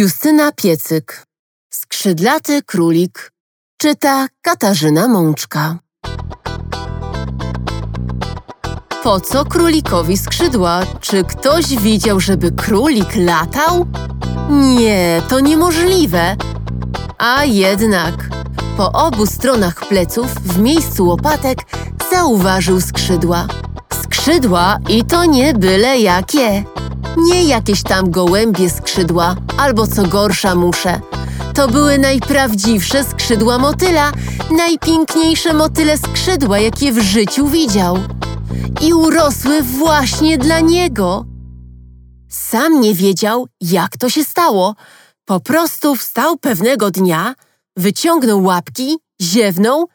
Justyna Piecyk. Skrzydlaty królik. Czyta Katarzyna Mączka. Po co królikowi skrzydła? Czy ktoś widział, żeby królik latał? Nie, to niemożliwe. A jednak po obu stronach pleców, w miejscu łopatek, zauważył skrzydła. Skrzydła i to nie byle jakie. Nie jakieś tam gołębie skrzydła, albo co gorsza musze. To były najprawdziwsze skrzydła motyla, najpiękniejsze motyle skrzydła, jakie w życiu widział. I urosły właśnie dla niego. Sam nie wiedział, jak to się stało. Po prostu wstał pewnego dnia, wyciągnął łapki, ziewnął